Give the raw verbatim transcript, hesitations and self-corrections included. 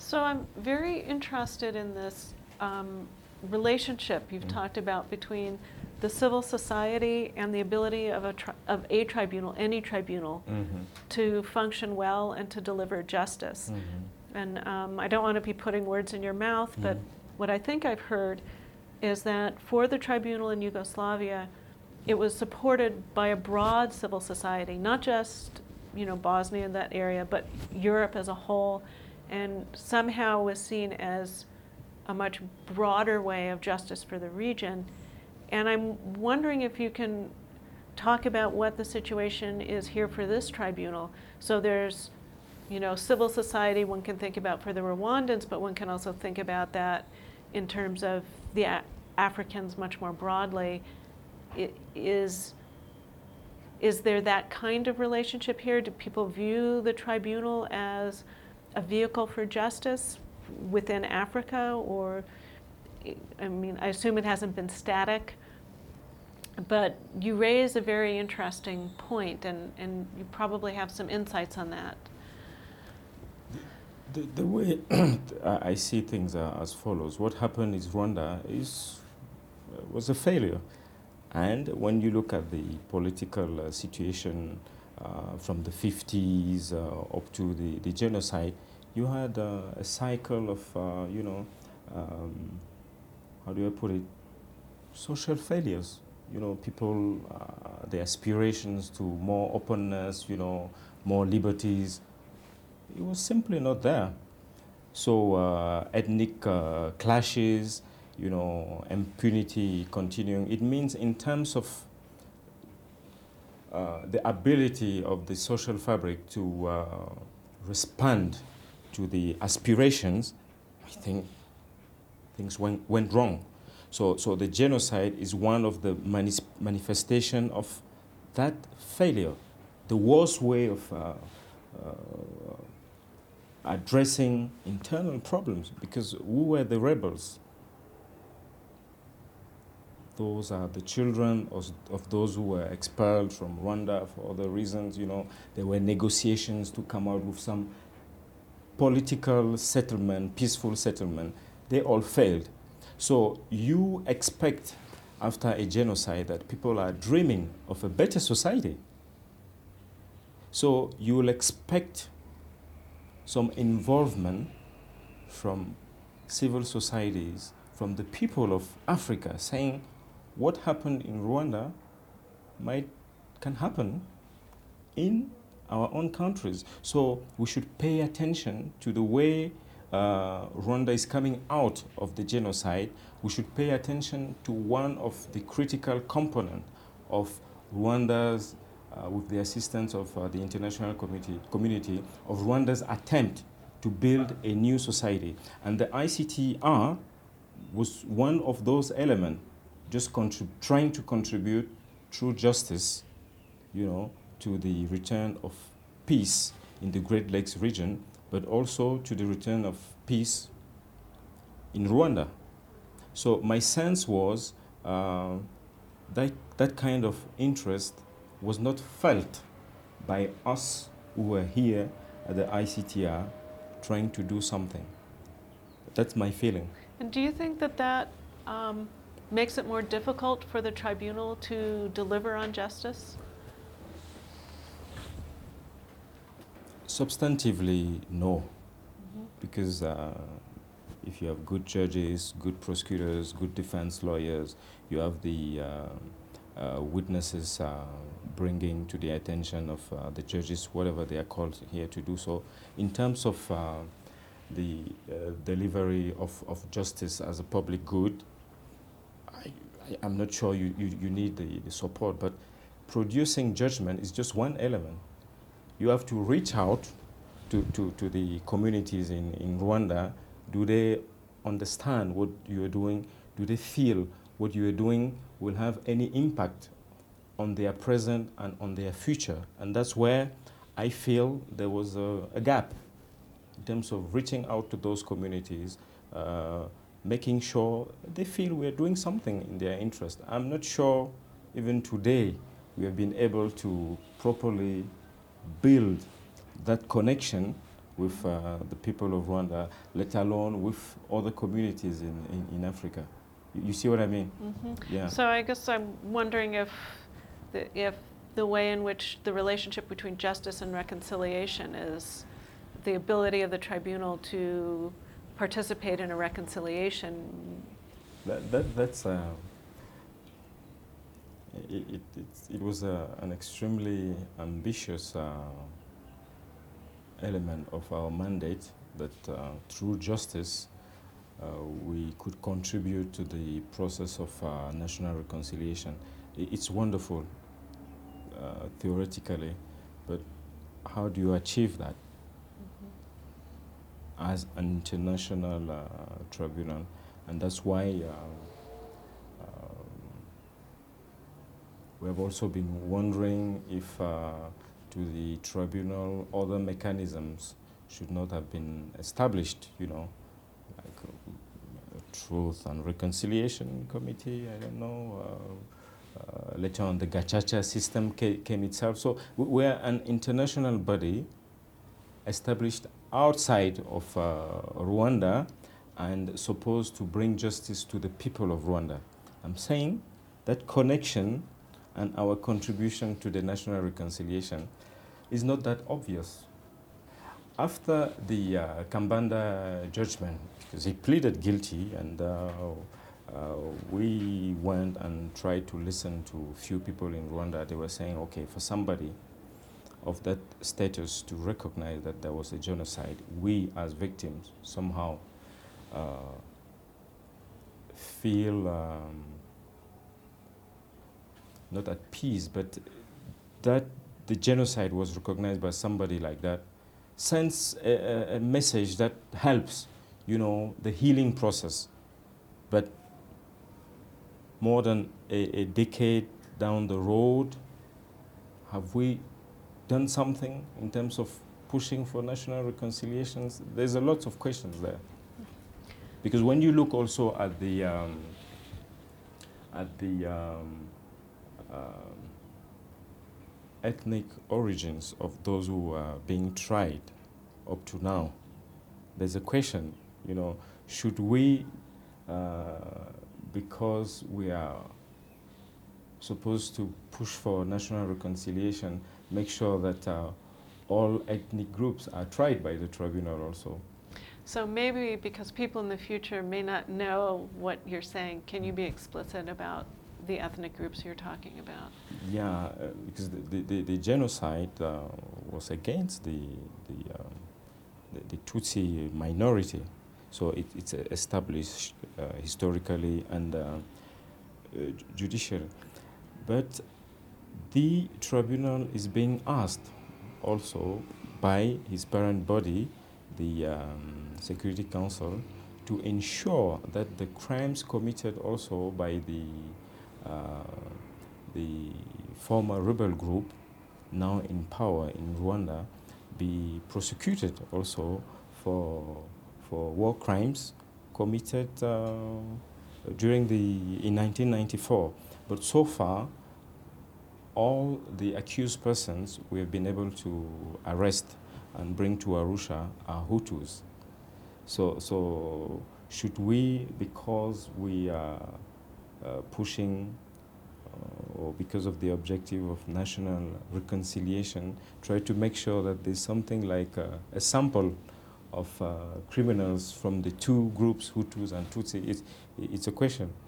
So I'm very interested in this um, relationship you've Mm. talked about between the civil society and the ability of a, tri of a tribunal, any tribunal, Mm-hmm. to function well and to deliver justice. Mm-hmm. And um, I don't want to be putting words in your mouth, but Mm. what I think I've heard is that for the tribunal in Yugoslavia, it was supported by a broad civil society, not just, you know, Bosnia and that area, but Europe as a whole, and somehow was seen as a much broader way of justice for the region. And I'm wondering if you can talk about what the situation is here for this tribunal. So there's, you know, civil society one can think about for the Rwandans, but one can also think about that in terms of the A Africans much more broadly. It is, is there that kind of relationship here? Do people view the tribunal as a vehicle for justice within Africa? Or, I mean, I assume it hasn't been static, but you raise a very interesting point, and, and you probably have some insights on that. The, the way I see things are as follows. What happened is Rwanda is, uh, was a failure. And when you look at the political uh, situation uh, from the fifties uh, up to the, the genocide, you had uh, a cycle of, uh, you know, um, how do I put it, social failures. You know, people, uh, their aspirations to more openness, you know, more liberties, it was simply not there. So uh, ethnic uh, clashes, you know, impunity continuing. It means in terms of uh, the ability of the social fabric to uh, respond to the aspirations, I think things went, went wrong. So, so the genocide is one of the manis manifestation of that failure, the worst way of uh, uh, addressing internal problems, because who were the rebels? Those are the children of, of those who were expelled from Rwanda for other reasons. You know, there were negotiations to come out with some political settlement, peaceful settlement. They all failed. So you expect after a genocide that people are dreaming of a better society. So you will expect some involvement from civil societies, from the people of Africa, saying what happened in Rwanda might can happen in our own countries. So we should pay attention to the way uh, Rwanda is coming out of the genocide. We should pay attention to one of the critical components of Rwanda's, uh, with the assistance of uh, the international community, community, of Rwanda's attempt to build a new society. And the I C T R was one of those elements, just trying to contribute through justice, you know, to the return of peace in the Great Lakes region, but also to the return of peace in Rwanda. So my sense was uh, that that kind of interest was not felt by us who were here at the I C T R trying to do something. That's my feeling. And do you think that that um, makes it more difficult for the tribunal to deliver on justice? Substantively, no. Mm-hmm. Because uh, if you have good judges, good prosecutors, good defense lawyers, you have the uh, uh, witnesses uh, bringing to the attention of uh, the judges, whatever they are called here to do so. In terms of uh, the uh, delivery of, of justice as a public good, I, I, I'm not sure you, you, you need the, the support, but producing judgment is just one element. You have to reach out to, to, to the communities in, in Rwanda. Do they understand what you are doing? Do they feel what you are doing will have any impact on their present and on their future? And that's where I feel there was a, a gap in terms of reaching out to those communities, uh, making sure they feel we're doing something in their interest. I'm not sure even today we have been able to properly build that connection with uh, the people of Rwanda, let alone with other communities in, in, in Africa. You, you see what I mean? Mm-hmm. Yeah. So I guess I'm wondering if the, if the way in which the relationship between justice and reconciliation is the ability of the tribunal to participate in a reconciliation. That, that, that's, uh, it, it, it, it was uh, an extremely ambitious uh, element of our mandate that uh, through justice uh, we could contribute to the process of uh, national reconciliation. I- It's wonderful uh, theoretically, but how do you achieve that as an international uh, tribunal? And that's why uh, um, we have also been wondering if uh, to the tribunal other mechanisms should not have been established, you know, like uh, a Truth and Reconciliation Committee, I don't know. Uh, uh, later on, the Gachacha system ca- came itself. So w- we're an international body established outside of uh, Rwanda and supposed to bring justice to the people of Rwanda. I'm saying that connection and our contribution to the national reconciliation is not that obvious. After the uh, Kambanda judgment, because he pleaded guilty, and uh, uh, we went and tried to listen to few people in Rwanda, they were saying, okay, for somebody of that status to recognize that there was a genocide, we as victims somehow uh, feel um, not at peace, but that the genocide was recognized by somebody like that sends a, a, a message that helps, you know, the healing process. But more than a, a decade down the road, have we done something in terms of pushing for national reconciliations? There's a lot of questions there. Because when you look also at the um, at the um, um, ethnic origins of those who are being tried up to now, there's a question, you know, should we, uh, because we are supposed to push for national reconciliation, make sure that uh, all ethnic groups are tried by the tribunal also? So maybe because people in the future may not know what you're saying, can you be explicit about the ethnic groups you're talking about? Yeah, uh, because the, the, the, the genocide uh, was against the, the, um, the, the Tutsi minority. So it, it's uh, established uh, historically and uh, uh, judicially. But the tribunal is being asked also by his parent body, the um, Security Council, to ensure that the crimes committed also by the uh, the former rebel group now in power in Rwanda be prosecuted also for for war crimes committed uh, during the in nineteen ninety-four. But so far, all the accused persons we have been able to arrest and bring to Arusha are Hutus. So, so should we, because we are uh, pushing uh, or because of the objective of national reconciliation, try to make sure that there's something like a, a sample of uh, criminals from the two groups, Hutus and Tutsi? It's, it's a question.